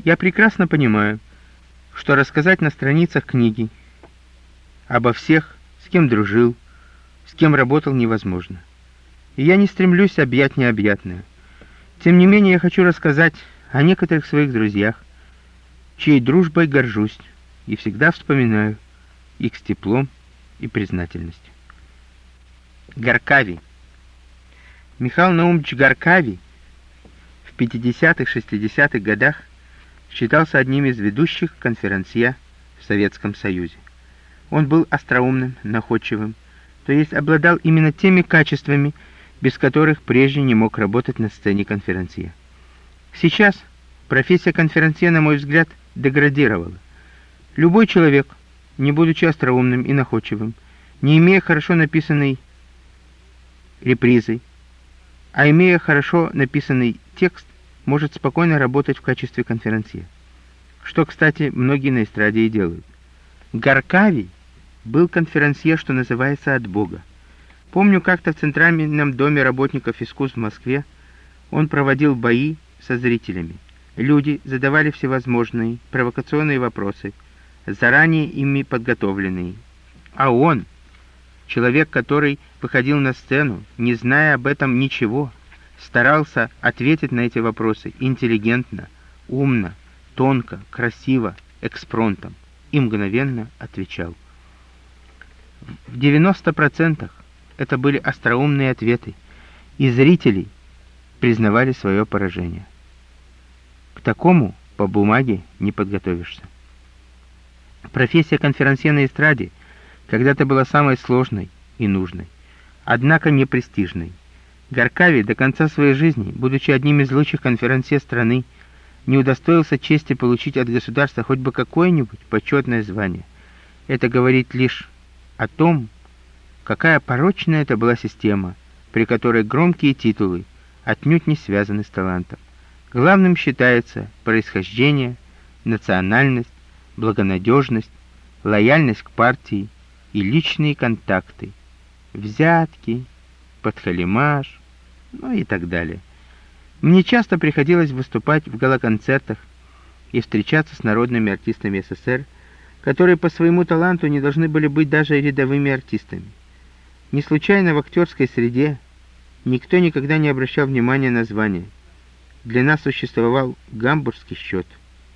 Я прекрасно понимаю, что рассказать на страницах книги обо всех, с кем дружил, с кем работал, невозможно. И я не стремлюсь объять необъятное. Тем не менее, я хочу рассказать о некоторых своих друзьях, чьей дружбой горжусь и всегда вспоминаю их с теплом и признательностью. Горкави. Михаил Наумович Горкави в 50-60-х годах считался одним из ведущих конферансье в Советском Союзе. Он был остроумным, находчивым, то есть обладал именно теми качествами, без которых прежде не мог работать на сцене конферансье. Сейчас профессия конферансье, на мой взгляд, деградировала. Любой человек, не будучи остроумным и находчивым, не имея хорошо написанной репризы, а имея хорошо написанный текст, может спокойно работать в качестве конферансье. Что, кстати, многие на эстраде и делают. Горкави был конферансье, что называется, от Бога. Помню, как-то в Центральном доме работников искусств в Москве он проводил бои со зрителями. Люди задавали всевозможные провокационные вопросы, заранее ими подготовленные. А он, человек, который выходил на сцену, не зная об этом ничего, старался ответить на эти вопросы интеллигентно, умно, тонко, красиво, экспромтом, и мгновенно отвечал. В 90% это были остроумные ответы, и зрители признавали свое поражение. К такому по бумаге не подготовишься. Профессия конферансье на эстраде когда-то была самой сложной и нужной, однако не престижной. Горкави до конца своей жизни, будучи одним из лучших конферансье страны, не удостоился чести получить от государства хоть бы какое-нибудь почетное звание. Это говорит лишь о том, какая порочная это была система, при которой громкие титулы отнюдь не связаны с талантом. Главным считается происхождение, национальность, благонадежность, лояльность к партии и личные контакты, взятки, подхалимаш, ну и так далее. Мне часто приходилось выступать в гала-концертах и встречаться с народными артистами СССР, которые по своему таланту не должны были быть даже рядовыми артистами. Не случайно в актерской среде никто никогда не обращал внимания на звание. Для нас существовал гамбургский счет.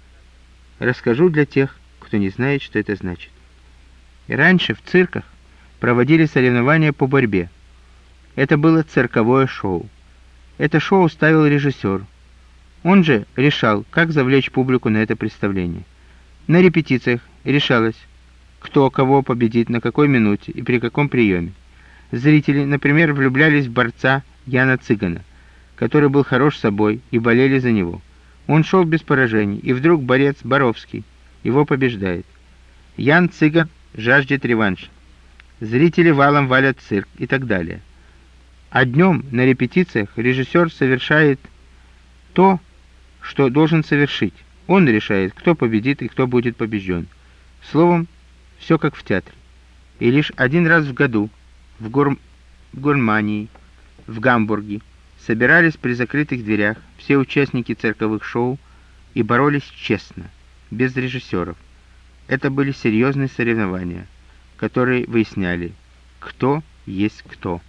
Расскажу для тех, кто не знает, что это значит. И раньше в цирках проводили соревнования по борьбе. Это было цирковое шоу. Это шоу ставил режиссер. Он же решал, как завлечь публику на это представление. На репетициях решалось, кто кого победит, на какой минуте и при каком приеме. Зрители, например, влюблялись в борца Яна Цыгана, который был хорош собой, и болели за него. Он шел без поражений, и вдруг борец Боровский его побеждает. Ян Цыган жаждет реванша. Зрители валом валят цирк и так далее. А днем на репетициях режиссер совершает то, что должен совершить. Он решает, кто победит и кто будет побежден. Словом, все как в театре. И лишь один раз в году в Гурмании, в Гамбурге, собирались при закрытых дверях все участники цирковых шоу и боролись честно, без режиссеров. Это были серьезные соревнования, которые выясняли, кто есть кто.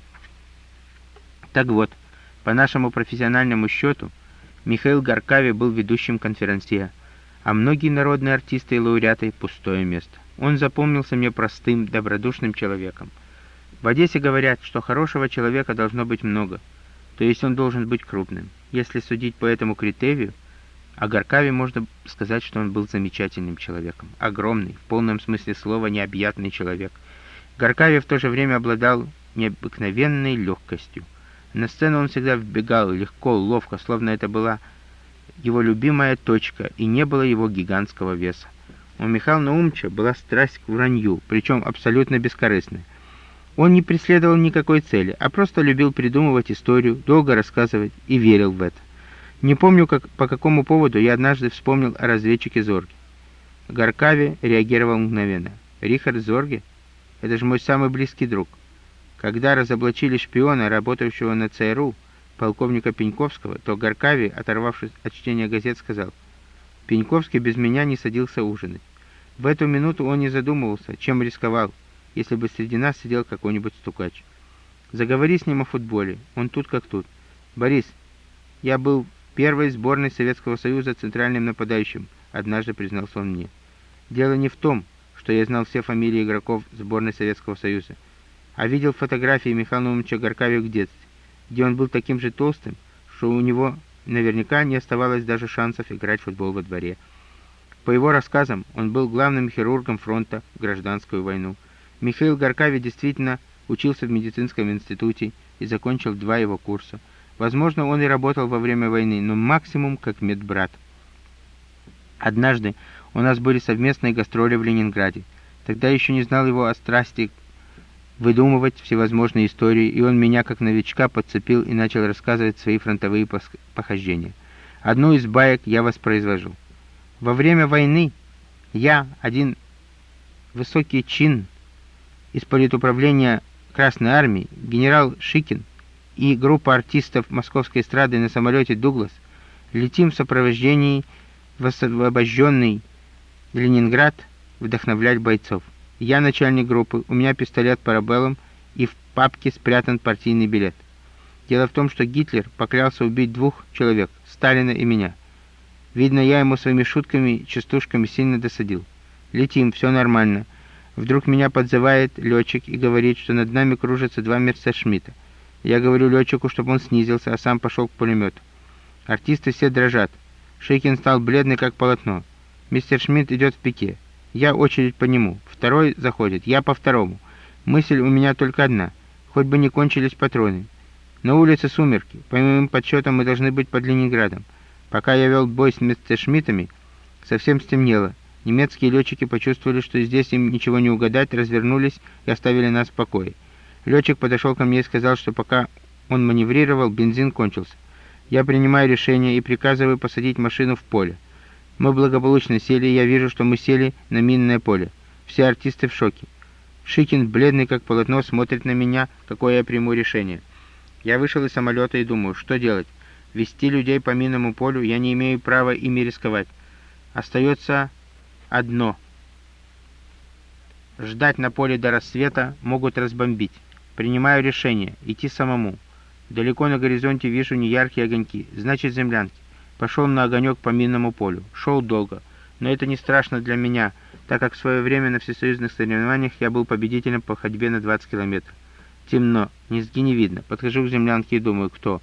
Так вот, по нашему профессиональному счету, Михаил Горкави был ведущим конферансье, а многие народные артисты и лауреаты — пустое место. Он запомнился мне простым, добродушным человеком. В Одессе говорят, что хорошего человека должно быть много, то есть он должен быть крупным. Если судить по этому критерию, о Горкави можно сказать, что он был замечательным человеком. Огромный, в полном смысле слова, необъятный человек. Горкави в то же время обладал необыкновенной легкостью. На сцену он всегда вбегал легко, ловко, словно это была его любимая точка, и не было его гигантского веса. У Михаила Наумовича была страсть к вранью, причем абсолютно бескорыстная. Он не преследовал никакой цели, а просто любил придумывать историю, долго рассказывать и верил в это. Не помню, по какому поводу я однажды вспомнил о разведчике Зорге. Горкави реагировал мгновенно. «Рихард Зорге? Это же мой самый близкий друг. Когда разоблачили шпиона, работавшего на ЦРУ, полковника Пеньковского, то Горкави, оторвавшись от чтения газет, сказал: Пеньковский без меня не садился ужинать. В эту минуту он не задумывался, чем рисковал, если бы среди нас сидел какой-нибудь стукач. Заговори с ним о футболе, он тут как тут. «Борис, я был первой сборной Советского Союза центральным нападающим», однажды признался он мне. Дело не в том, что я знал все фамилии игроков сборной Советского Союза, а видел фотографии Михаила Наумовича Горкави в детстве, где он был таким же толстым, что у него наверняка не оставалось даже шансов играть в футбол во дворе. По его рассказам, он был главным хирургом фронта в гражданскую войну. Михаил Горкави действительно учился в медицинском институте и закончил 2 его курса. Возможно, он и работал во время войны, но максимум как медбрат. Однажды у нас были совместные гастроли в Ленинграде. Тогда еще не знал его о страсти выдумывать всевозможные истории, и он меня, как новичка, подцепил и начал рассказывать свои фронтовые похождения. Одну из баек я воспроизвожу. Во время войны я, один высокий чин из политуправления Красной Армии, генерал Шикин и группа артистов Московской эстрады на самолете «Дуглас» летим в сопровождении в освобожденный Ленинград вдохновлять бойцов. Я начальник группы, у меня пистолет парабеллум и в папке спрятан партийный билет. Дело в том, что Гитлер поклялся убить 2 человек, Сталина и меня. Видно, я ему своими шутками, частушками сильно досадил. Летим, все нормально. Вдруг меня подзывает летчик и говорит, что над нами кружатся 2 Мессершмитта. Я говорю летчику, чтобы он снизился, а сам пошел к пулемету. Артисты все дрожат. Шейкин стал бледный, как полотно. Мессершмитт идет в пике. Я очередь по нему. Второй заходит, я по второму. Мысль у меня только одна. Хоть бы не кончились патроны. На улице сумерки. По моим подсчетам, мы должны быть под Ленинградом. Пока я вел бой с Мессершмиттами, совсем стемнело. Немецкие летчики почувствовали, что здесь им ничего не угадать, развернулись и оставили нас в покое. Летчик подошел ко мне и сказал, что пока он маневрировал, бензин кончился. Я принимаю решение и приказываю посадить машину в поле. Мы благополучно сели, и я вижу, что мы сели на минное поле. Все артисты в шоке. Шикин, бледный как полотно, смотрит на меня, какое я приму решение. Я вышел из самолета и думаю, что делать? Вести людей по минному полю, я не имею права ими рисковать. Остается одно. Ждать на поле до рассвета, могут разбомбить. Принимаю решение, идти самому. Далеко на горизонте вижу неяркие огоньки, значит землянки. Пошел на огонек по минному полю. Шел долго, но это не страшно для меня, так как в свое время на всесоюзных соревнованиях я был победителем по ходьбе на 20 километров. Темно, низги не видно. Подхожу к землянке и думаю, кто?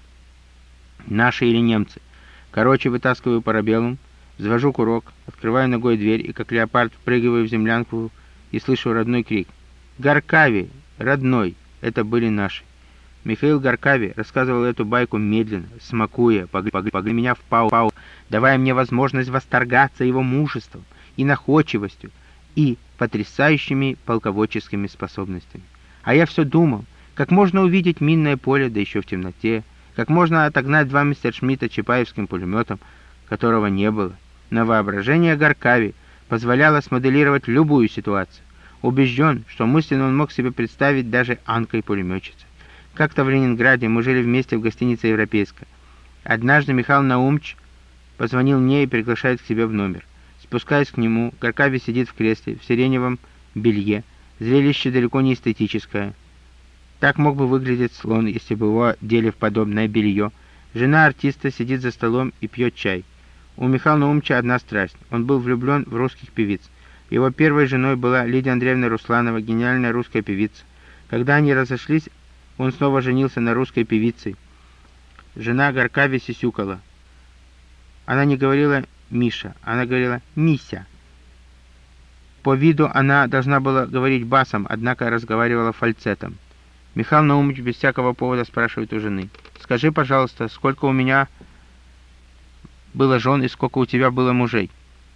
Наши или немцы? Короче, вытаскиваю парабеллум, взвожу курок, открываю ногой дверь и, как леопард, впрыгиваю в землянку и слышу родной крик. «Горкави! Родной!» Это были наши. Михаил Горкави рассказывал эту байку медленно, смакуя, погли меня в пау, давая мне возможность восторгаться его мужеством и находчивостью и потрясающими полководческими способностями. А я все думал, как можно увидеть минное поле, да еще в темноте, как можно отогнать 2 Мессершмитта чапаевским пулеметом, которого не было. Но воображение Горкави позволяло смоделировать любую ситуацию. Убежден, что мысленно он мог себе представить даже Анкой-пулеметчицей. Как-то в Ленинграде мы жили вместе в гостинице «Европейская». Однажды Михаил Наумович позвонил мне и приглашает к себе в номер. Спускаясь к нему, Горкави сидит в кресле, в сиреневом белье. Зрелище далеко не эстетическое. Так мог бы выглядеть слон, если бы его одели в подобное белье. Жена артиста сидит за столом и пьет чай. У Михаила Наумовича одна страсть. Он был влюблен в русских певиц. Его первой женой была Лидия Андреевна Русланова, гениальная русская певица. Когда они разошлись, он снова женился на русской певице. Жена Горкави сисюкала. Она не говорила «Миша», она говорила «Мися». По виду она должна была говорить басом, однако разговаривала фальцетом. Михаил Наумович без всякого повода спрашивает у жены: «Скажи, пожалуйста, сколько у меня было жен и сколько у тебя было мужей?»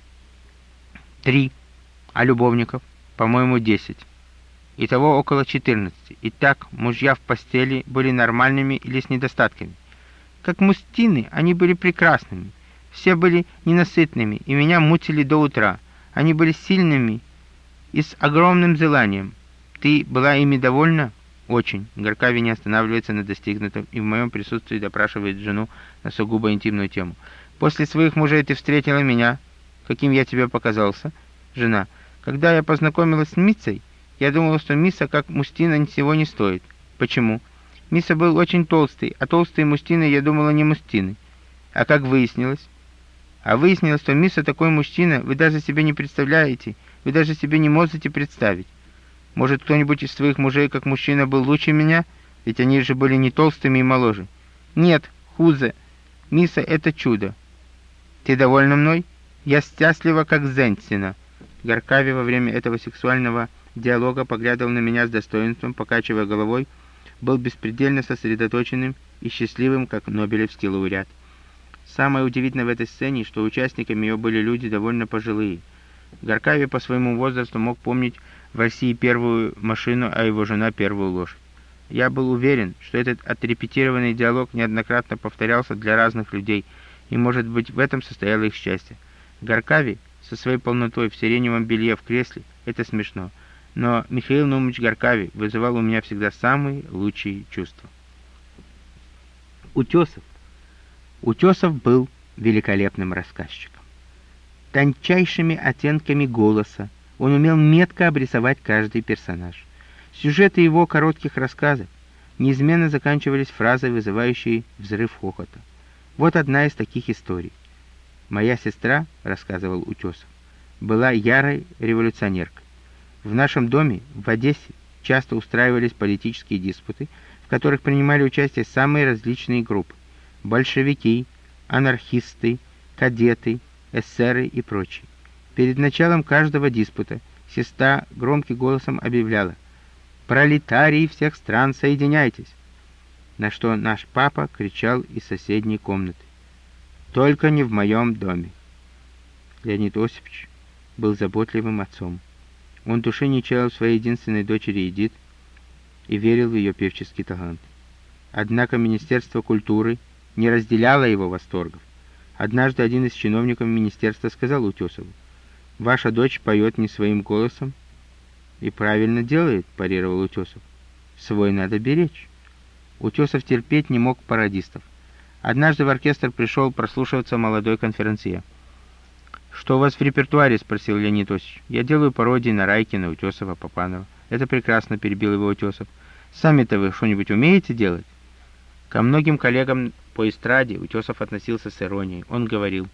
3. А любовников? По-моему, 10. Итого около 14. Итак, мужья в постели были нормальными или с недостатками? Как мужчины, они были прекрасными. Все были ненасытными, и меня мучили до утра. Они были сильными и с огромным желанием. Ты была ими довольна? Очень. Горкави не останавливается на достигнутом и в моем присутствии допрашивает жену на сугубо интимную тему. После своих мужей ты встретила меня. Каким я тебе показался? Жена. Когда я познакомилась с Митцей, я думала, что Мисса как мужчина ничего не стоит. Почему? Мисса был очень толстый, а толстые мужчины, я думала, не мужчины. А как выяснилось? А выяснилось, что Мисса такой мужчина, вы даже себе не представляете, вы даже себе не можете представить. Может, кто-нибудь из твоих мужей как мужчина был лучше меня? Ведь они же были не толстыми и моложе. Нет, хуже. Мисса — это чудо. Ты довольна мной? Я счастлива, как Зентина. Гаркави во время этого сексуального диалога поглядывал на меня с достоинством, покачивая головой, был беспредельно сосредоточенным и счастливым, как нобелевский лауреат. Самое удивительное в этой сцене, что участниками ее были люди довольно пожилые. Гаркави по своему возрасту мог помнить в России первую машину, а его жена первую лошадь. Я был уверен, что этот отрепетированный диалог неоднократно повторялся для разных людей, и, может быть, в этом состояло их счастье. Гаркави со своей полнотой в сиреневом белье в кресле — это смешно, но Михаил Наумович Гаркави вызывал у меня всегда самые лучшие чувства. Утесов. Утесов был великолепным рассказчиком. Тончайшими оттенками голоса он умел метко обрисовать каждый персонаж. Сюжеты его коротких рассказов неизменно заканчивались фразой, вызывающей взрыв хохота. Вот одна из таких историй. «Моя сестра, — рассказывал Утесов, — была ярой революционеркой. В нашем доме в Одессе часто устраивались политические диспуты, в которых принимали участие самые различные группы — большевики, анархисты, кадеты, эсеры и прочие. Перед началом каждого диспута сестра громким голосом объявляла: «Пролетарии всех стран, соединяйтесь!» На что наш папа кричал из соседней комнаты: «Только не в моем доме!» Леонид Осипович был заботливым отцом. Он души не чаял в своей единственной дочери Эдит и верил в ее певческий талант. Однако Министерство культуры не разделяло его восторгов. Однажды один из чиновников министерства сказал Утесову: «Ваша дочь поет не своим голосом». «И правильно делает», — парировал Утесов. «Свой надо беречь». Утесов терпеть не мог пародистов. Однажды в оркестр пришел прослушиваться молодой конферансье. «Что у вас в репертуаре?» — спросил Леонид Осипович. «Я делаю пародии на Райкина, Утесова, Папанова». «Это прекрасно», — перебил его Утесов. «Сами-то вы что-нибудь умеете делать?» Ко многим коллегам по эстраде Утесов относился с иронией. Он говорил: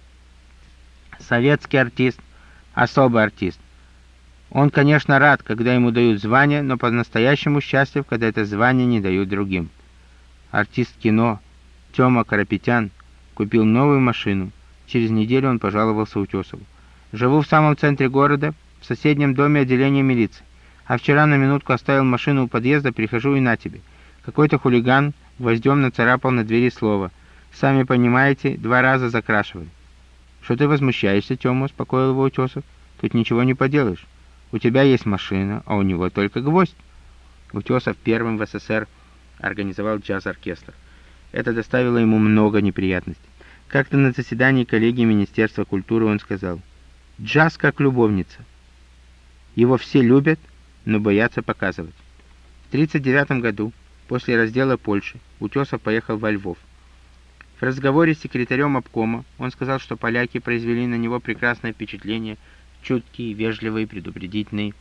«Советский артист — особый артист. Он, конечно, рад, когда ему дают звание, но по-настоящему счастлив, когда это звание не дают другим». Артист кино Тёма Карапетян купил новую машину. Через неделю он пожаловался Утесову: «Живу в самом центре города, в соседнем доме отделения милиции. А вчера на минутку оставил машину у подъезда, прихожу и на тебе. Какой-то хулиган гвоздем нацарапал на двери слово. Сами понимаете, 2 раза закрашивали». «Что ты возмущаешься, Тёма?» — успокоил его Утесов. «Тут ничего не поделаешь. У тебя есть машина, а у него только гвоздь». Утесов первым в СССР организовал джаз-оркестр. Это доставило ему много неприятностей. Как-то на заседании коллегии Министерства культуры он сказал: «Джаз как любовница. Его все любят, но боятся показывать». В 1939 году, после раздела Польши, Утесов поехал во Львов. В разговоре с секретарем обкома он сказал, что поляки произвели на него прекрасное впечатление, чуткие, вежливые, предупредительные.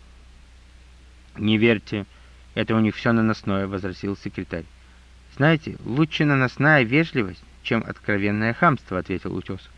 «Не верьте, это у них все наносное», — возразил секретарь. «Знаете, лучше наносная вежливость, чем откровенное хамство», — ответил Утесов.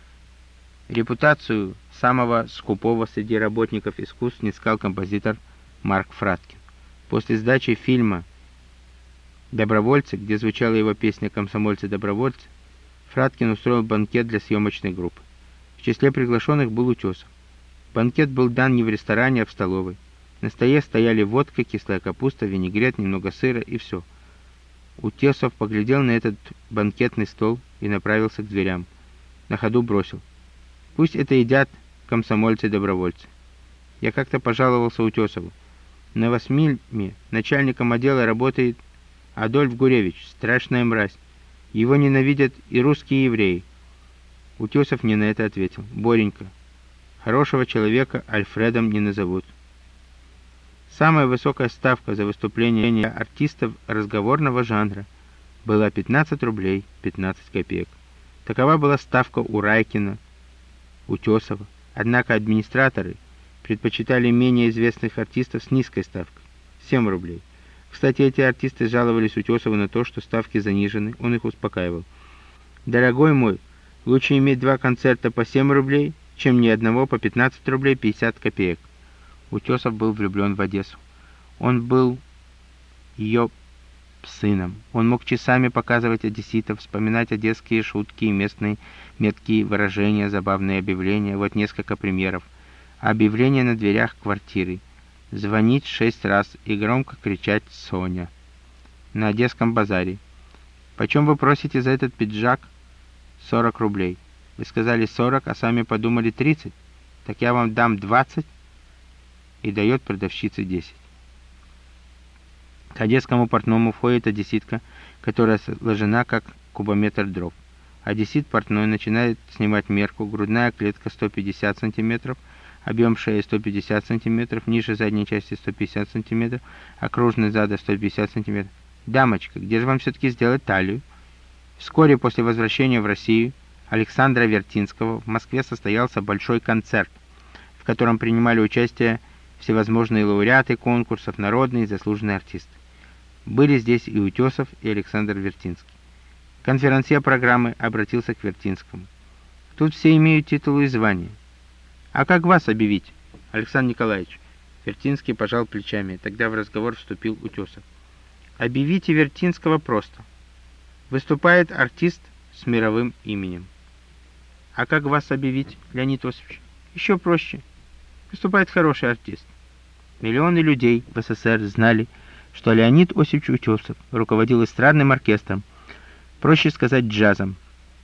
Репутацию самого скупого среди работников искусств снискал композитор Марк Фраткин. После сдачи фильма «Добровольцы», где звучала его песня «Комсомольцы-добровольцы», Фраткин устроил банкет для съемочной группы. В числе приглашенных был Утесов. Банкет был дан не в ресторане, а в столовой. На столе стояли водка, кислая капуста, винегрет, немного сыра и все. Утесов поглядел на этот банкетный стол и направился к дверям. На ходу бросил: «Пусть это едят комсомольцы-добровольцы». Я как-то пожаловался Утесову: «На Восьмильме начальником отдела работает Адольф Гуревич, страшная мразь. Его ненавидят и русские евреи». Утесов мне на это ответил: «Боренька, хорошего человека Альфредом не назовут». Самая высокая ставка за выступление артистов разговорного жанра была 15 рублей 15 копеек. Такова была ставка у Райкина, Утесова. Однако администраторы предпочитали менее известных артистов с низкой ставкой — 7 рублей. Кстати, эти артисты жаловались Утесову на то, что ставки занижены, он их успокаивал. «Дорогой мой, лучше иметь 2 концерта по 7 рублей, чем ни одного по 15 рублей 50 копеек». Утесов был влюблен в Одессу. Он был ее сыном. Он мог часами показывать одесситов, вспоминать одесские шутки и местные меткие выражения, забавные объявления. Вот несколько примеров. Объявление на дверях квартиры. Звонить 6 раз и громко кричать «Соня». На Одесском базаре. «Почем вы просите за этот пиджак?» 40 рублей. Вы сказали 40, а сами подумали 30. Так я вам дам 20. И дает продавщице 10. К одесскому портному входит одесситка, которая сложена как кубометр дров. Одессит портной начинает снимать мерку, грудная клетка 150 см, объем шеи 150 см, ниже задней части 150 см, окружной зада 150 см. «Дамочка, где же вам все-таки сделать талию?» Вскоре после возвращения в Россию Александра Вертинского в Москве состоялся большой концерт, в котором принимали участие всевозможные лауреаты конкурсов, народные и заслуженные артисты. Были здесь и Утесов, и Александр Вертинский. Конферансье программы обратился к Вертинскому. «Тут все имеют титулы и звания. А как вас объявить, Александр Николаевич?» Вертинский пожал плечами. Тогда в разговор вступил Утесов. «Объявите Вертинского просто. Выступает артист с мировым именем». «А как вас объявить, Леонид Осипович?» «Еще проще. Выступает хороший артист». Миллионы людей в СССР знали, что Леонид Осипович Утесов руководил эстрадным оркестром, проще сказать джазом.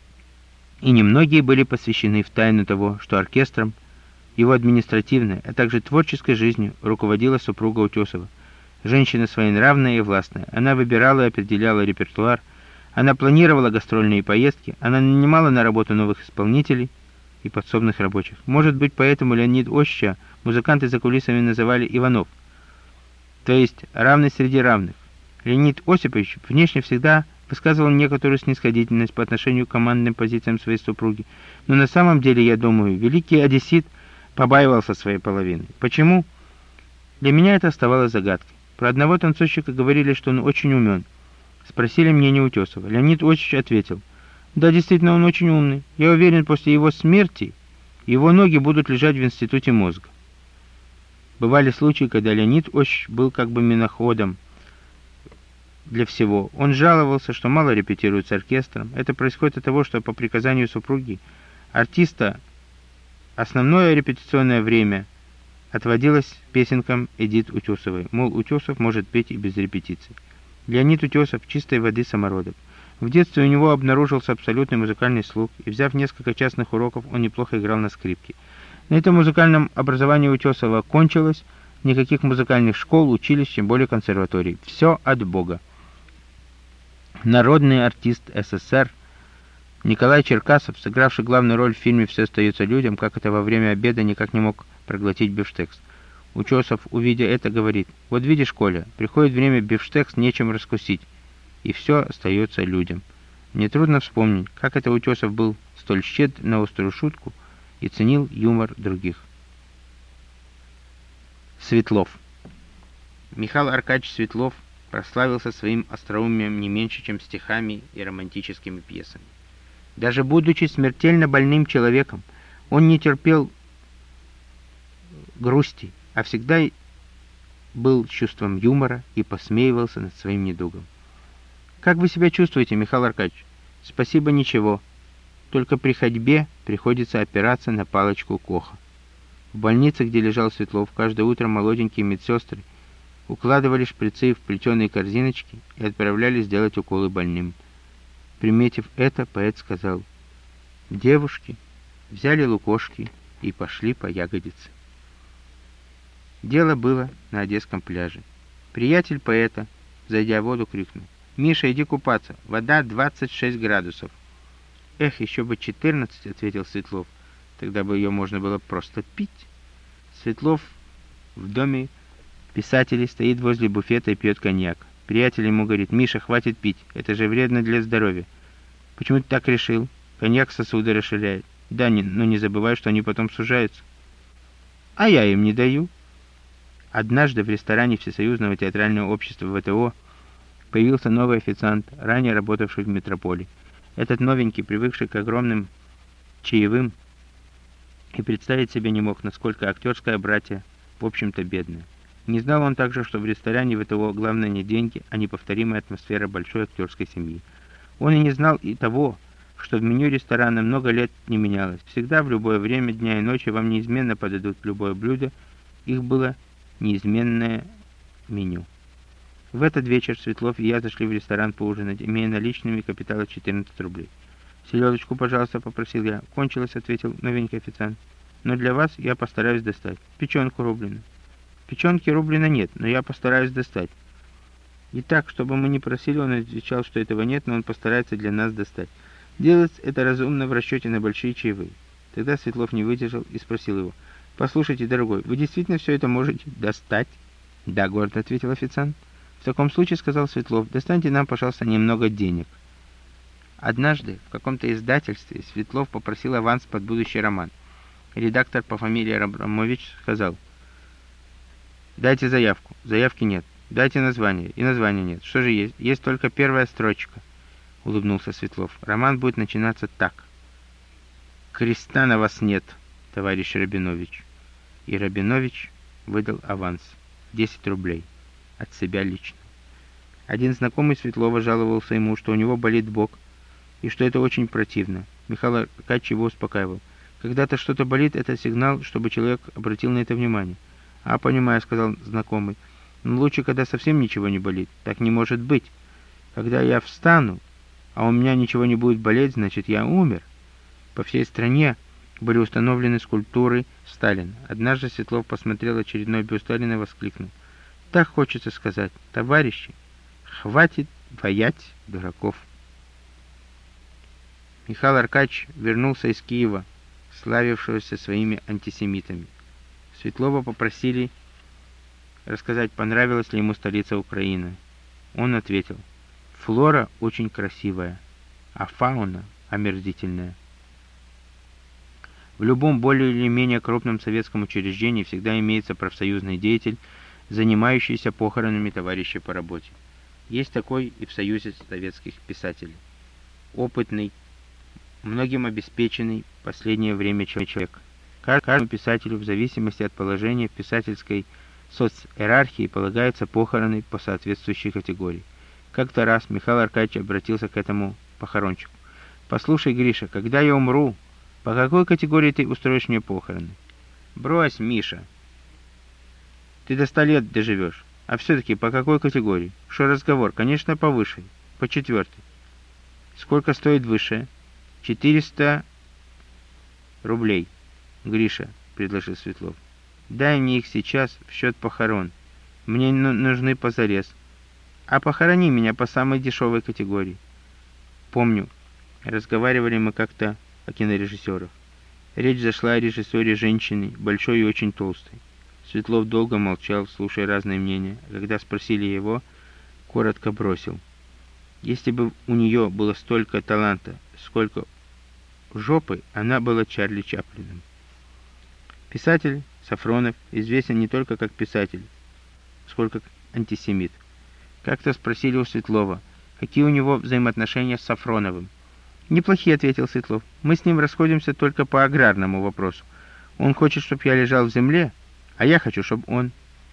И немногие были посвящены в тайну того, что оркестром, его административной, а также творческой жизнью руководила супруга Утесова. Женщина своенравная и властная. Она выбирала и определяла репертуар, она планировала гастрольные поездки, она нанимала на работу новых исполнителей и подсобных рабочих. Может быть, поэтому Леонид Осиповича музыканты за кулисами называли Иванов, то есть равный среди равных. Леонид Осипович внешне всегда высказывал некоторую снисходительность по отношению к командным позициям своей супруги, но на самом деле, я думаю, великий одессит побаивался своей половины. Почему? Для меня это оставалось загадкой. Про одного танцовщика говорили, что он очень умен. Спросили мнение Утесова. Леонид Осипович ответил: «Да, действительно, он очень умный. Я уверен, после его смерти его ноги будут лежать в институте мозга». Бывали случаи, когда Леонид Осипович был как бы миноходом для всего. Он жаловался, что мало репетирует с оркестром. Это происходит от того, что по приказанию супруги артиста основное репетиционное время отводилось песенкам Эдит Утесовой. Мол, Утесов может петь и без репетиций. Леонид Утесов чистой воды самородок. В детстве у него обнаружился абсолютный музыкальный слух, и, взяв несколько частных уроков, он неплохо играл на скрипке. На этом музыкальном образовании Утесова кончилось, никаких музыкальных школ, училищ, тем более консерваторий. Все от Бога. Народный артист СССР Николай Черкасов, сыгравший главную роль в фильме «Все остается людям», как это во время обеда никак не мог проглотить бифштекс. Утесов, увидя это, говорит: «Вот видишь, Коля, приходит время бифштекс нечем раскусить, и все остается людям». Мне трудно вспомнить, как это Утесов был столь щедр на острую шутку и ценил юмор других. Светлов. Михаил Аркадьевич Светлов прославился своим остроумием не меньше, чем стихами и романтическими пьесами. Даже будучи смертельно больным человеком, он не терпел грусти, а всегда был с чувством юмора и посмеивался над своим недугом. «Как вы себя чувствуете, Михаил Аркадьевич?» «Спасибо, ничего. Только при ходьбе приходится опираться на палочку Коха». В больнице, где лежал Светлов, каждое утро молоденькие медсестры укладывали шприцы в плетеные корзиночки и отправляли сделать уколы больным. Приметив это, поэт сказал: «Девушки взяли лукошки и пошли по ягодице». Дело было на Одесском пляже. Приятель поэта, зайдя в воду, крикнул: «Миша, иди купаться, вода 26 градусов». «Эх, еще бы 14, — ответил Светлов, — тогда бы ее можно было просто пить». Светлов в доме писателей стоит возле буфета и пьет коньяк. Приятель ему говорит: «Миша, хватит пить, это же вредно для здоровья». «Почему ты так решил?» Коньяк сосуды расширяет. Да, но не забывай, что они потом сужаются. А я им не даю. Однажды в ресторане Всесоюзного театрального общества ВТО появился новый официант, ранее работавший в метрополе. Этот новенький, привыкший к огромным чаевым, и представить себе не мог, насколько актерское братье, в общем-то, бедное. Не знал он также, что в ресторане ВТО главное не деньги, а неповторимая атмосфера большой актерской семьи. Он и не знал и того, что в меню ресторана много лет не менялось. Всегда, в любое время дня и ночи вам неизменно подадут любое блюдо. Их было неизменное меню. В этот вечер Светлов и я зашли в ресторан поужинать, имея наличными капитала 14 рублей. «Селедочку, пожалуйста», — попросил я. «Кончилось», — ответил новенький официант. «Но для вас я постараюсь достать. Печенку рублено». «Печенки рублено нет, но я постараюсь достать». И так, чтобы мы не просили, он отвечал, что этого нет, но он постарается для нас достать. Делать это разумно в расчете на большие чаевые. Тогда Светлов не выдержал и спросил его: «Послушайте, дорогой, вы действительно все это можете достать?» «Да», — гордо ответил официант. «В таком случае, — сказал Светлов, — достаньте нам, пожалуйста, немного денег». Однажды в каком-то издательстве Светлов попросил аванс под будущий роман. Редактор по фамилии Абрамович сказал: «Дайте заявку». Заявки нет. «Дайте название». И названия нет. «Что же есть?» «Есть только первая строчка», — улыбнулся Светлов. «Роман будет начинаться так: «Креста на вас нет, товарищ Рабинович». И Рабинович выдал аванс. 10 рублей. От себя лично. Один знакомый Светлова жаловался ему, что у него болит бок, и что это очень противно. Михаил Аркадьевич его успокаивал. Когда-то что-то болит, это сигнал, чтобы человек обратил на это внимание. «А, понимаю», — сказал знакомый. «Но лучше, когда совсем ничего не болит. Так не может быть. Когда я встану, а у меня ничего не будет болеть, значит, я умер». По всей стране были установлены скульптуры Сталина. Однажды Светлов посмотрел очередной бюст Сталина и воскликнул: «Так хочется сказать, товарищи, хватит воять дураков». Михаил Аркадьевич вернулся из Киева, славившегося своими антисемитами. Светлова попросили рассказать, понравилась ли ему столица Украины. Он ответил: «Флора очень красивая, а фауна омерзительная». В любом более или менее крупном советском учреждении всегда имеется профсоюзный деятель, занимающийся похоронами товарищей по работе. Есть такой и в Союзе советских писателей. Опытный, многим обеспеченный в последнее время человек. Каждому писателю, в зависимости от положения в писательской социерархии, полагаются похороны по соответствующей категории. Как-то раз Михаил Аркадьевич обратился к этому похоронщику: «Послушай, Гриша, когда я умру, по какой категории ты устроишь мне похороны?» «Брось, Миша, ты до 100 лет доживешь. А все-таки по какой категории?» «Что разговор? Конечно, по высшей, по 4-й». «Сколько стоит высшая?» 400 рублей. «Гриша», — предложил Светлов, — «дай мне их сейчас в счет похорон. Мне нужны позарез. А похорони меня по самой дешевой категории». Помню, разговаривали мы как-то о кинорежиссерах. Речь зашла о режиссере женщины, большой и очень толстой. Светлов долго молчал, слушая разные мнения. Когда спросили его, коротко бросил: «Если бы у нее было столько таланта, сколько жопы, она была Чарли Чаплином». Писатель Сафронов известен не только как писатель, сколько как антисемит. Как-то спросили у Светлова, какие у него взаимоотношения с Сафроновым. «Неплохие», — ответил Светлов. «Мы с ним расходимся только по аграрному вопросу. Он хочет, чтобы я лежал в земле, а я хочу, чтобы он...»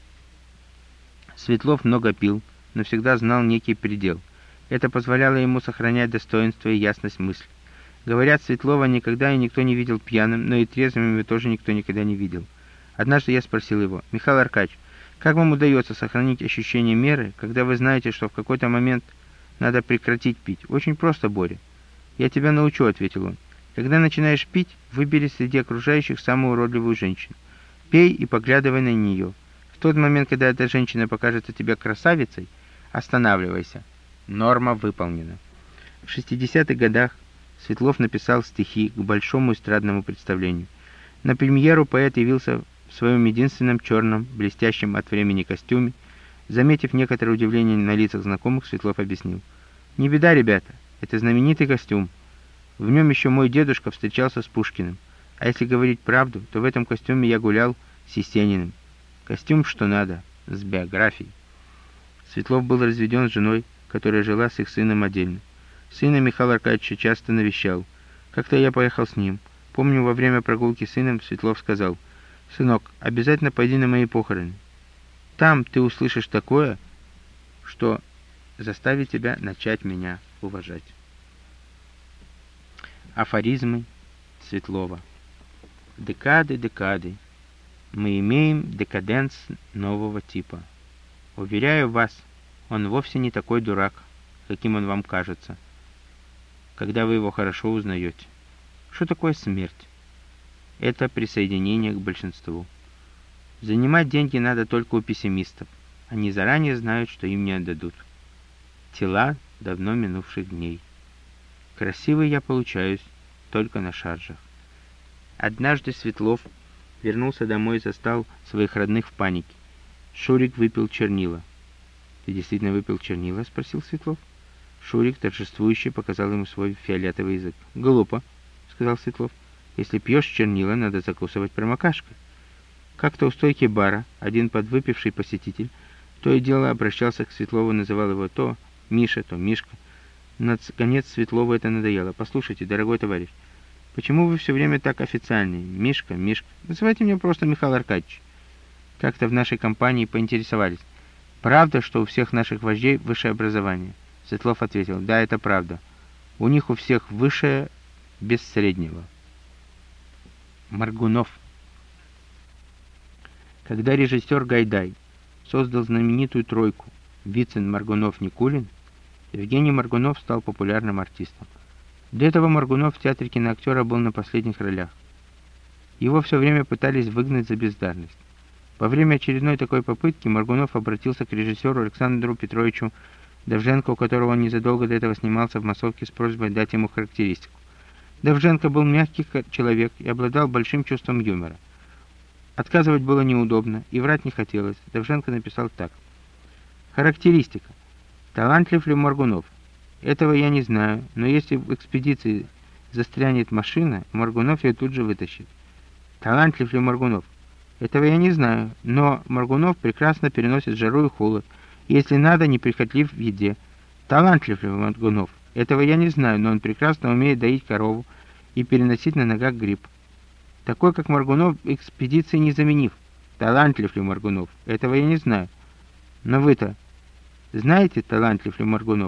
Светлов много пил, но всегда знал некий предел. Это позволяло ему сохранять достоинство и ясность мысли. Говорят, Светлова никогда и никто не видел пьяным, но и трезвым его тоже никто никогда не видел. Однажды я спросил его: «Михаил Аркадьевич, как вам удается сохранить ощущение меры, когда вы знаете, что в какой-то момент надо прекратить пить?» «Очень просто, Боря. Я тебя научу», — ответил он. «Когда начинаешь пить, выбери среди окружающих самую уродливую женщину. Пей и поглядывай на нее. В тот момент, когда эта женщина покажется тебе красавицей, останавливайся. Норма выполнена». В 60-х годах Светлов написал стихи к большому эстрадному представлению. На премьеру поэт явился в своем единственном черном, блестящем от времени костюме. Заметив некоторое удивление на лицах знакомых, Светлов объяснил: «Не беда, ребята, это знаменитый костюм. В нем еще мой дедушка встречался с Пушкиным. А если говорить правду, то в этом костюме я гулял с Есениным. Костюм что надо, с биографией. Светлов был разведен с женой, которая жила с их сыном отдельно. Сына Михаил Аркадьевич часто навещал. Как-то я поехал с ним. Помню, во время прогулки с сыном Светлов сказал: «Сынок, обязательно пойди на мои похороны. Там ты услышишь такое, что заставит тебя начать меня уважать». Афоризмы Светлова. Декады, декады. Мы имеем декаденс нового типа. Уверяю вас, он вовсе не такой дурак, каким он вам кажется, когда вы его хорошо узнаете. Что такое смерть? Это присоединение к большинству. Занимать деньги надо только у пессимистов. Они заранее знают, что им не отдадут. Тела давно минувших дней. Красивый я получаюсь только на шаржах. Однажды Светлов вернулся домой и застал своих родных в панике. Шурик выпил чернила. «Ты действительно выпил чернила?» — спросил Светлов. Шурик торжествующе показал ему свой фиолетовый язык. «Глупо», — сказал Светлов. «Если пьешь чернила, надо закусывать промокашкой». Как-то у стойки бара один подвыпивший посетитель то и дело обращался к Светлову, называл его то Миша, то Мишка. Наконец Светлову это надоело. «Послушайте, дорогой товарищ, почему вы все время так официальны? Мишка, Мишка. Называйте меня просто Михаил Аркадьевич». Как-то в нашей компании поинтересовались: «Правда, что у всех наших вождей высшее образование?» Светлов ответил: «Да, это правда. У них у всех высшее без среднего». Моргунов. Когда режиссер Гайдай создал знаменитую тройку Вицин, Моргунов, Никулин, Евгений Моргунов стал популярным артистом. До этого Моргунов в театре киноактера был на последних ролях. Его все время пытались выгнать за бездарность. Во время очередной такой попытки Моргунов обратился к режиссеру Александру Петровичу Довженко, у которого он незадолго до этого снимался в массовке, с просьбой дать ему характеристику. Довженко был мягкий человек и обладал большим чувством юмора. Отказывать было неудобно, и врать не хотелось. Довженко написал так: «Характеристика. Талантлив ли Моргунов? Этого я не знаю, но если в экспедиции застрянет машина, Моргунов ее тут же вытащит. Талантлив ли Моргунов? Этого я не знаю, но Моргунов прекрасно переносит жару и холод, и если надо, неприхотлив в еде. Талантлив ли Моргунов? Этого я не знаю, но он прекрасно умеет доить корову и переносить на ногах грипп. Такой, как Моргунов, экспедиции не заменив. Талантлив ли Моргунов? Этого я не знаю. Но вы-то знаете, талантлив ли Моргунов?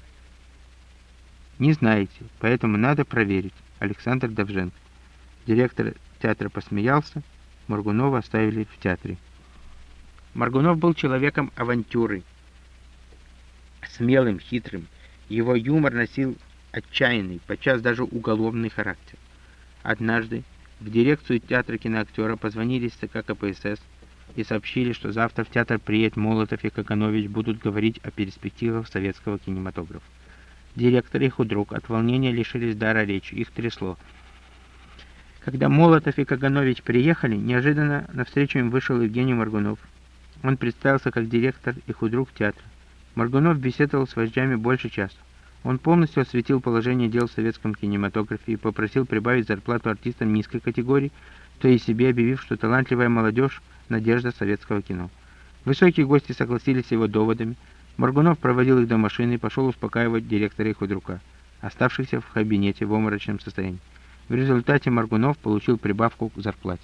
Не знаете, поэтому надо проверить. Александр Довженко». Директор театра посмеялся. Моргунова оставили в театре. Моргунов был человеком авантюры, смелым, хитрым. Его юмор носил отчаянный, подчас даже уголовный характер. Однажды в дирекцию театра киноактера позвонили из ЦК КПСС и сообщили, что завтра в театр приедет Молотов и Каганович, будут говорить о перспективах советского кинематографа. Директор и их друг от волнения лишились дара речи, их трясло. Когда Молотов и Каганович приехали, неожиданно навстречу им вышел Евгений Моргунов. Он представился как директор и худрук театра. Моргунов беседовал с вождями больше часа. Он полностью осветил положение дел в советском кинематографе и попросил прибавить зарплату артистам низкой категории, то есть себе объявив, что талантливая молодежь — надежда советского кино. Высокие гости согласились с его доводами. Моргунов проводил их до машины и пошел успокаивать директора и худрука, оставшихся в кабинете в обморочном состоянии. В результате Моргунов получил прибавку к зарплате.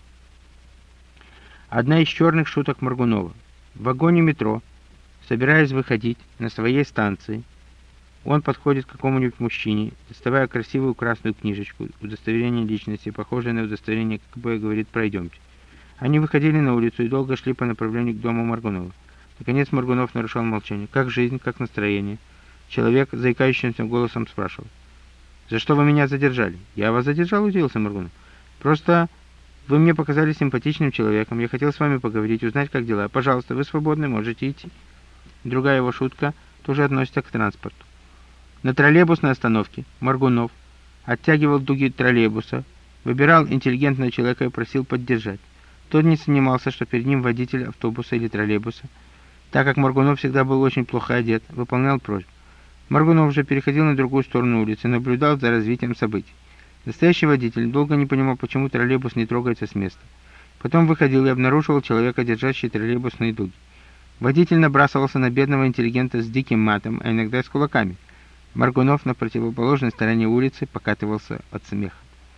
Одна из черных шуток Моргунова. В вагоне метро, собираясь выходить на своей станции, он подходит к какому-нибудь мужчине, доставая красивую красную книжечку, удостоверение личности, похожее на удостоверение КГБ, и говорит: «Пройдемте». Они выходили на улицу и долго шли по направлению к дому Моргунова. Наконец Моргунов нарушал молчание. «Как жизнь, как настроение?» Человек заикающимся голосом спрашивал: «За что вы меня задержали?» «Я вас задержал?» — удивился Моргунов. «Просто вы мне показались симпатичным человеком. Я хотел с вами поговорить, узнать, как дела. Пожалуйста, вы свободны, можете идти». Другая его шутка тоже относится к транспорту. На троллейбусной остановке Моргунов оттягивал дуги троллейбуса, выбирал интеллигентного человека и просил поддержать. Тот не сомневался, что перед ним водитель автобуса или троллейбуса. Так как Моргунов всегда был очень плохо одет, выполнял просьбу. Моргунов уже переходил на другую сторону улицы и наблюдал за развитием событий. Настоящий водитель долго не понимал, почему троллейбус не трогается с места. Потом выходил и обнаруживал человека, держащий троллейбусные дуги. Водитель набрасывался на бедного интеллигента с диким матом, а иногда и с кулаками. Моргунов на противоположной стороне улицы покатывался от смеха.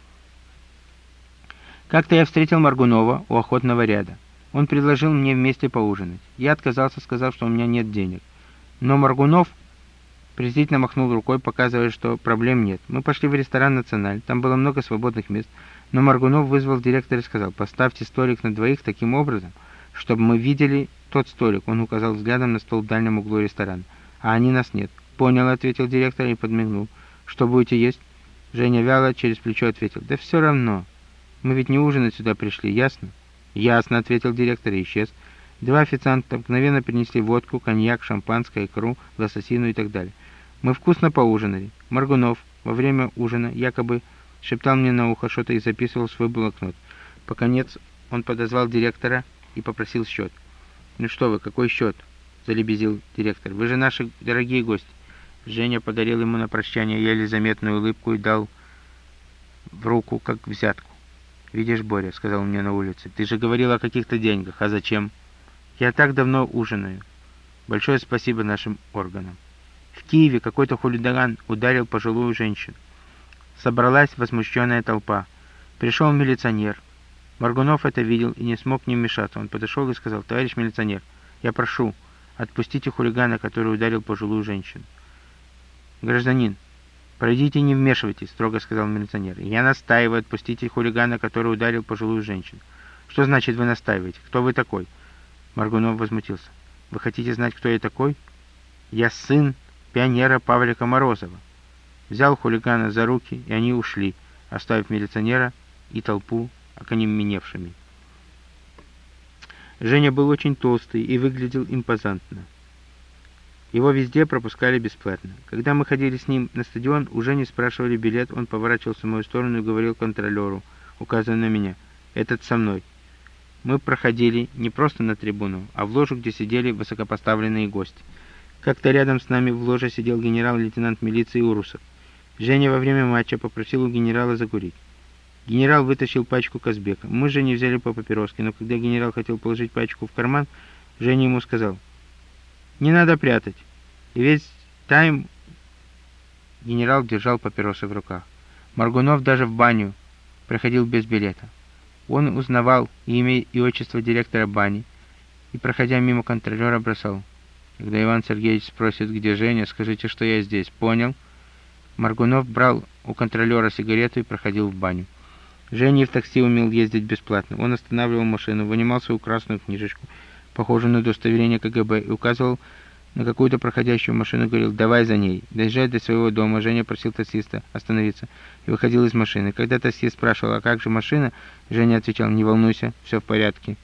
Как-то я встретил Моргунова у охотного ряда. Он предложил мне вместе поужинать. Я отказался, сказав, что у меня нет денег. Но Моргунов презрительно махнул рукой, показывая, что проблем нет. Мы пошли в ресторан «Националь». Там было много свободных мест. Но Моргунов вызвал директора и сказал: «Поставьте столик на двоих таким образом, чтобы мы видели тот столик». Он указал взглядом на стол в дальнем углу ресторана. «А они нас нет». «Понял», — ответил директор и подмигнул. «Что будете есть?» Женя вяло через плечо ответил: «Да все равно. Мы ведь не ужинать сюда пришли, ясно?» «Ясно», — ответил директор и исчез. Два официанта мгновенно принесли водку, коньяк, шампанское, икру, лососину и так далее. Мы вкусно поужинали. Моргунов во время ужина якобы шептал мне на ухо что-то и записывал в свой блокнот. Поконец он подозвал директора и попросил счет. «Ну что вы, какой счет?» — залебезил директор. «Вы же наши дорогие гости». Женя подарил ему на прощание еле заметную улыбку и дал в руку, как взятку. «Видишь, Боря, — сказал он мне на улице, — ты же говорил о каких-то деньгах. А зачем?» «Я так давно ужинаю. Большое спасибо нашим органам». В Киеве какой-то хулиган ударил пожилую женщину. Собралась возмущенная толпа. Пришел милиционер. Моргунов это видел и не смог не вмешаться. Он подошел и сказал: «Товарищ милиционер, я прошу, отпустите хулигана, который ударил пожилую женщину». «Гражданин, пройдите и не вмешивайтесь», — строго сказал милиционер. «Я настаиваю, отпустите хулигана, который ударил пожилую женщину». «Что значит вы настаиваете? Кто вы такой?» Моргунов возмутился. «Вы хотите знать, кто я такой? Я сын пионера Павлика Морозова». Взял хулигана за руки, и они ушли, оставив милиционера и толпу окаменевшими. Женя был очень толстый и выглядел импозантно. Его везде пропускали бесплатно. Когда мы ходили с ним на стадион, уже не спрашивали билет, он поворачивался в мою сторону и говорил контролеру, указывая на меня: «Этот со мной». Мы проходили не просто на трибуну, а в ложу, где сидели высокопоставленные гости. Как-то рядом с нами в ложе сидел генерал-лейтенант милиции Урусов. Женя во время матча попросил у генерала закурить. Генерал вытащил пачку Казбека. Мы же не взяли по папироске, но когда генерал хотел положить пачку в карман, Женя ему сказал: «Не надо прятать». И весь тайм генерал держал папиросы в руках. Моргунов даже в баню проходил без билета. Он узнавал имя и отчество директора бани и, проходя мимо контролера, бросал: «Когда Иван Сергеевич спросит, где Женя, скажите, что я здесь. Понял?» Моргунов брал у контролера сигарету и проходил в баню. Женя и в такси умел ездить бесплатно. Он останавливал машину, вынимал свою красную книжечку, похожую на удостоверение КГБ, и указывал на какую-то проходящую машину, говорил: «Давай за ней». Доезжая до своего дома, Женя просил таксиста остановиться и выходил из машины. Когда таксист спрашивал: «А как же машина?», Женя отвечал: «Не волнуйся, все в порядке».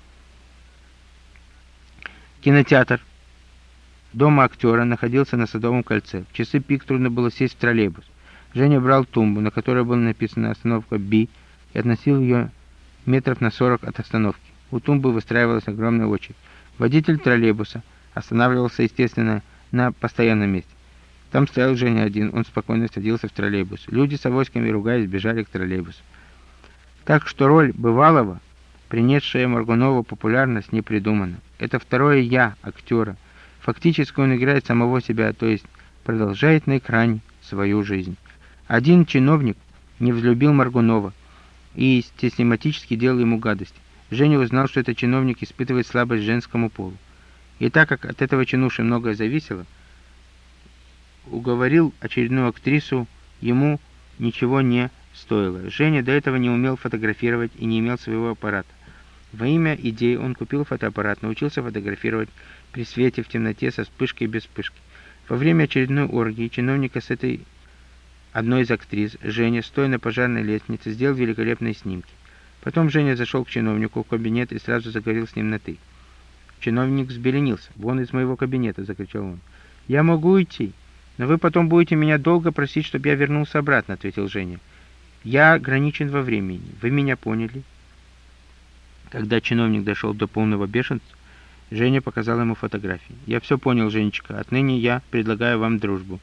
Кинотеатр дома актера находился на Садовом кольце. В часы пик трудно было сесть в троллейбус. Женя брал тумбу, на которой было написано «Остановка Б», и относил ее метров на 40 от остановки. У тумбы выстраивалась огромная очередь. Водитель троллейбуса останавливался, естественно, на постоянном месте. Там стоял Женя один, он спокойно садился в троллейбус. Люди с авоськами, ругаясь, бежали к троллейбусу. Так что роль бывалого, принесшая Моргунову популярность, не придумана. Это второе «я» актера. Фактически он играет самого себя, то есть продолжает на экране свою жизнь. Один чиновник не взлюбил Моргунова и систематически делал ему гадости. Женя узнал, что этот чиновник испытывает слабость к женскому полу. И так как от этого чинуши многое зависело, уговорил очередную актрису, ему ничего не стоило. Женя до этого не умел фотографировать и не имел своего аппарата. Во имя идеи он купил фотоаппарат, научился фотографировать при свете, в темноте, со вспышкой и без вспышки. Во время очередной оргии чиновника с этой одной из актрис, Женя, стоя на пожарной лестнице, сделал великолепные снимки. Потом Женя зашел к чиновнику в кабинет и сразу заговорил с ним на «ты». Чиновник взбеленился. «Вон из моего кабинета!» — закричал он. «Я могу идти, но вы потом будете меня долго просить, чтобы я вернулся обратно», — ответил Женя. «Я ограничен во времени. Вы меня поняли?» Когда чиновник дошел до полного бешенства, Женя показал ему фотографии. «Я все понял, Женечка. Отныне я предлагаю вам дружбу.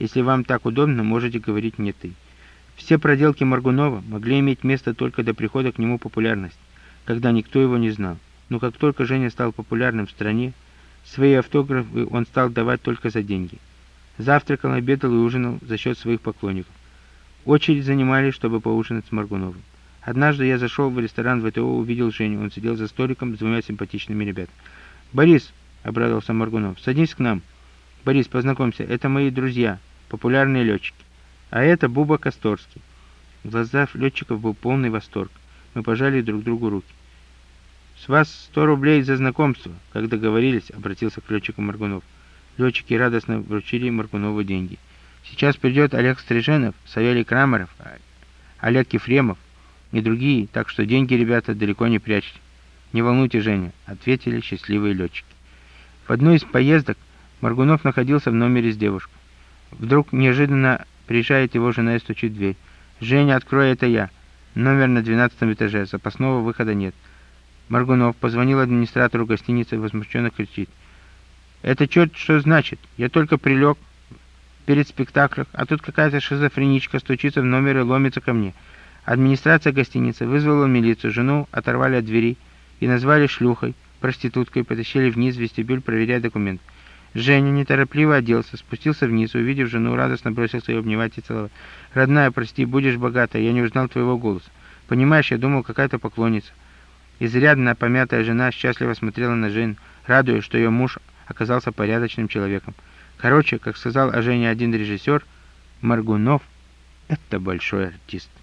Если вам так удобно, можете говорить мне «ты». Все проделки Моргунова могли иметь место только до прихода к нему популярности, когда никто его не знал. Но как только Женя стал популярным в стране, свои автографы он стал давать только за деньги. Завтракал, обедал и ужинал за счет своих поклонников. Очередь занимали, чтобы поужинать с Моргуновым. Однажды я зашел в ресторан ВТО, увидел Женю. Он сидел за столиком с двумя симпатичными ребятами. «Борис», — обрадовался Моргунов, — «садись к нам». «Борис, познакомься, это мои друзья, популярные летчики. А это Буба Косторский». В глазах летчиков был полный восторг. Мы пожали друг другу руки. «С вас 100 рублей за знакомство, как договорились», — обратился к летчику Моргунов. Летчики радостно вручили Моргунову деньги. «Сейчас придет Олег Стриженов, Савелий Крамаров, Олег Ефремов и другие, так что деньги, ребята, далеко не прячьте». «Не волнуйте, Женя», — ответили счастливые летчики. В одной из поездок Моргунов находился в номере с девушкой. Вдруг неожиданно приезжает его жена и стучит в дверь. «Женя, открой, это я. Номер на 12 этаже, запасного выхода нет». Моргунов позвонил администратору гостиницы и возмущенно кричит: «Это черт что значит? Я только прилег перед спектаклем, а тут какая-то шизофреничка стучится в номер и ломится ко мне». Администрация гостиницы вызвала милицию, жену оторвали от двери и назвали шлюхой, проституткой, потащили вниз в вестибюль проверять документы. Женя неторопливо оделся, спустился вниз, увидев жену, радостно бросился ее обнимать и целовать. «Родная, прости, будешь богата, я не узнал твоего голоса. Понимаешь, я думал, какая-то поклонница». Изрядно помятая жена счастливо смотрела на Женю, радуясь, что ее муж оказался порядочным человеком. Короче, как сказал о Жене один режиссер, Моргунов — это большой артист.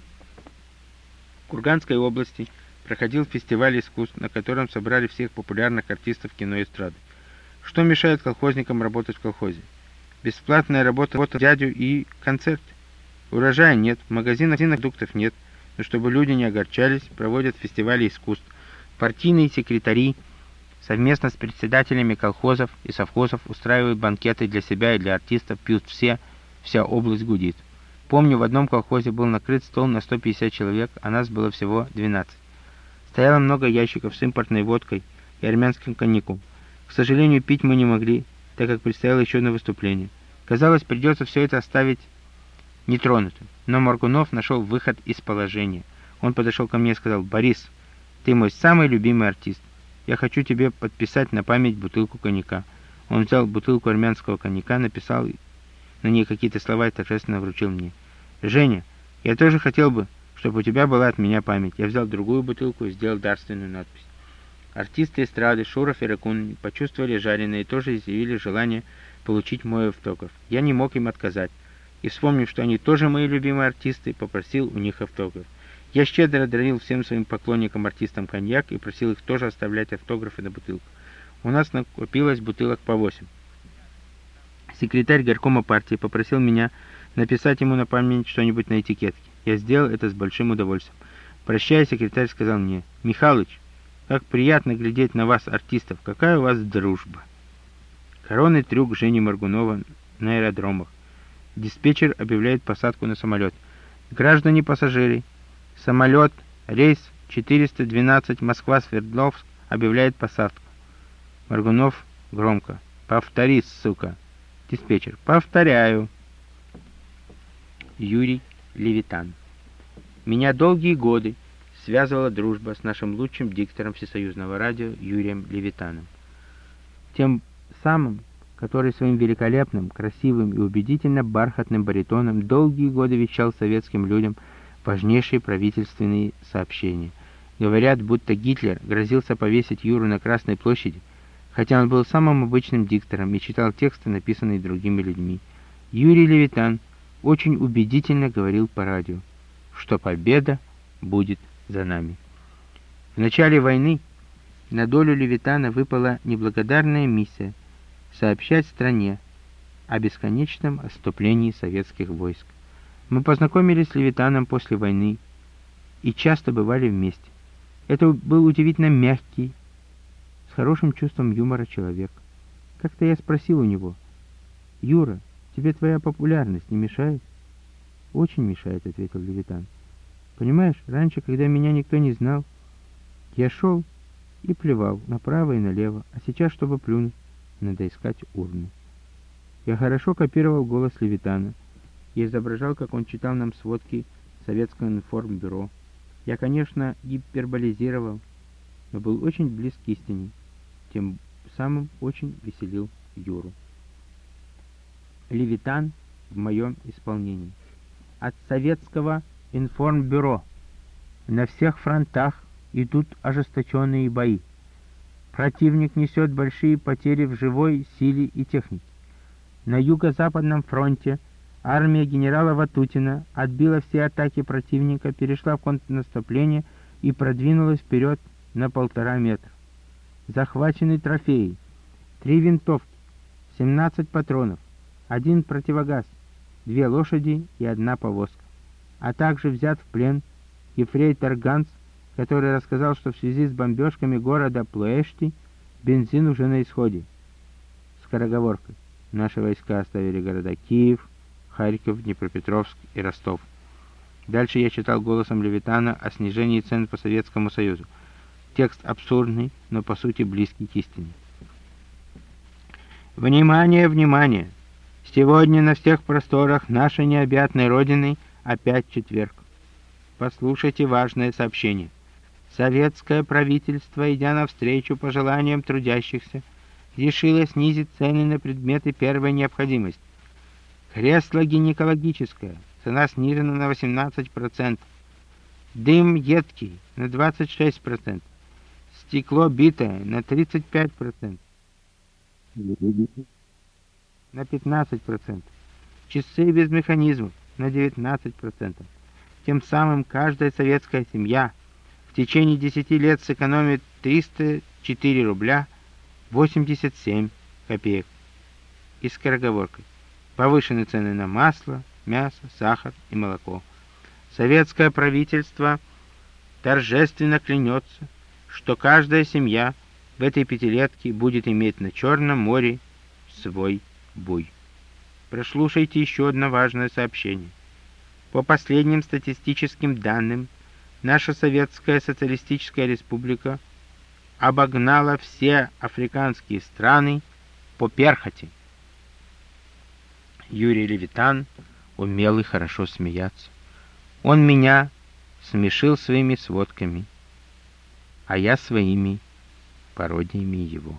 В Курганской области проходил фестиваль искусств, на котором собрали всех популярных артистов кино и эстрады. Что мешает колхозникам работать в колхозе? Бесплатная работа дядю и концерт. Урожая нет, в магазинах продуктов нет, но чтобы люди не огорчались, проводят фестивали искусств. Партийные секретари совместно с председателями колхозов и совхозов устраивают банкеты для себя и для артистов, пьют все, вся область гудит. Помню, в одном колхозе был накрыт стол на 150 человек, а нас было всего 12. Стояло много ящиков с импортной водкой и армянским коньяком. К сожалению, пить мы не могли, так как предстояло еще одно выступление. Казалось, придется все это оставить нетронутым. Но Моргунов нашел выход из положения. Он подошел ко мне и сказал: «Борис, ты мой самый любимый артист. Я хочу тебе подписать на память бутылку коньяка». Он взял бутылку армянского коньяка, написал на ней какие-то слова и торжественно вручил мне. «Женя, я тоже хотел бы, чтобы у тебя была от меня память». Я взял другую бутылку и сделал дарственную надпись. Артисты эстрады Шуров и Ракун почувствовали жареное и тоже изъявили желание получить мой автограф. Я не мог им отказать. И, вспомнив, что они тоже мои любимые артисты, попросил у них автограф. Я щедро дарил всем своим поклонникам-артистам коньяк и просил их тоже оставлять автографы на бутылку. У нас накопилось бутылок по 8. Секретарь горкома партии попросил меня написать ему на память что-нибудь на этикетке. Я сделал это с большим удовольствием. Прощаясь, секретарь сказал мне: «Михалыч, как приятно глядеть на вас, артистов, какая у вас дружба». Коронный трюк Жени Моргунова на аэродромах. Диспетчер объявляет посадку на самолет. «Граждане пассажиры, самолет, рейс 412 Москва-Свердловск объявляет посадку». Моргунов громко: «Повтори, сука». Диспетчер: «Повторяю». Юрий Левитан. Меня долгие годы связывала дружба с нашим лучшим диктором всесоюзного радио Юрием Левитаном. Тем самым, который своим великолепным, красивым и убедительно бархатным баритоном долгие годы вещал советским людям важнейшие правительственные сообщения. Говорят, будто Гитлер грозился повесить Юру на Красной площади, хотя он был самым обычным диктором и читал тексты, написанные другими людьми. Юрий Левитан очень убедительно говорил по радио, что победа будет за нами. В начале войны на долю Левитана выпала неблагодарная миссия сообщать стране о бесконечном отступлении советских войск. Мы познакомились с Левитаном после войны и часто бывали вместе. Это был удивительно мягкий, с хорошим чувством юмора человек. Как-то я спросил у него: «Юра, тебе твоя популярность не мешает?» «Очень мешает», — ответил Левитан. «Понимаешь, раньше, когда меня никто не знал, я шел и плевал направо и налево, а сейчас, чтобы плюнуть, надо искать урну». Я хорошо копировал голос Левитана и изображал, как он читал нам сводки Советского информбюро. Я, конечно, гиперболизировал, но был очень близок к истине, тем самым очень веселил Юру. Левитан в моем исполнении. От Советского информбюро. На всех фронтах идут ожесточенные бои. Противник несет большие потери в живой силе и технике. На юго-западном фронте армия генерала Ватутина отбила все атаки противника, перешла в контрнаступление и продвинулась вперед на 1,5 метра. Захвачены трофеи: 3 винтовки, 17 патронов, 1 противогаз, 2 лошади и 1 повозка. А также взят в плен ефрейтор Ганс, который рассказал, что в связи с бомбежками города Плоэшти бензин уже на исходе. Скороговоркой. Наши войска оставили города Киев, Харьков, Днепропетровск и Ростов. Дальше я читал голосом Левитана о снижении цен по Советскому Союзу. Текст абсурдный, но по сути близкий к истине. Внимание, внимание! Сегодня на всех просторах нашей необъятной Родины опять четверг. Послушайте важное сообщение. Советское правительство, идя навстречу пожеланиям трудящихся, решило снизить цены на предметы первой необходимости. Кресло гинекологическое, цена снижена на 18%. Дым едкий на 26%. Стекло битое на 35%. На 15%. Часы без механизмов на 19%. Тем самым каждая советская семья в течение 10 лет сэкономит 304 рубля 87 копеек. И скороговоркой. Повышены цены на масло, мясо, сахар и молоко. Советское правительство торжественно клянется, что каждая семья в этой пятилетке будет иметь на Черном море свой буй. Прослушайте еще одно важное сообщение. По последним статистическим данным, наша Советская Социалистическая Республика обогнала все африканские страны по перхоти. Юрий Левитан умел и хорошо смеяться. Он меня смешил своими сводками, а я своими пародиями его.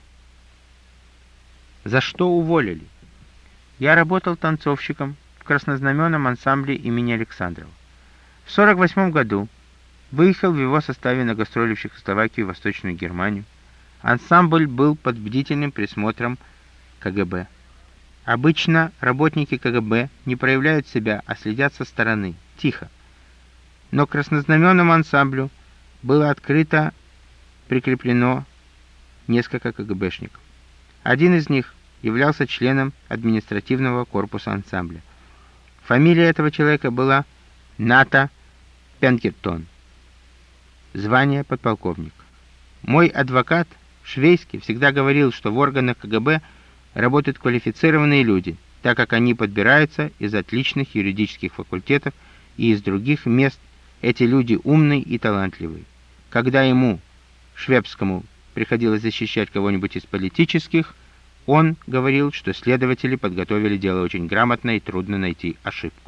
За что уволили? Я работал танцовщиком в краснознаменном ансамбле имени Александрова. В 1948 году выехал в его составе на гастроли в Чехословакию и Восточную Германию. Ансамбль был под бдительным присмотром КГБ. Обычно работники КГБ не проявляют себя, а следят со стороны, тихо. Но к краснознаменному ансамблю было открыто прикреплено несколько КГБшников. Один из них являлся членом административного корпуса ансамбля. Фамилия этого человека была Ната Пенкертон. Звание подполковник. Мой адвокат Швейский всегда говорил, что в органах КГБ работают квалифицированные люди, так как они подбираются из отличных юридических факультетов и из других мест. Эти люди умные и талантливые. Когда ему, Швебскому, приходилось защищать кого-нибудь из политических, он говорил, что следователи подготовили дело очень грамотно и трудно найти ошибку.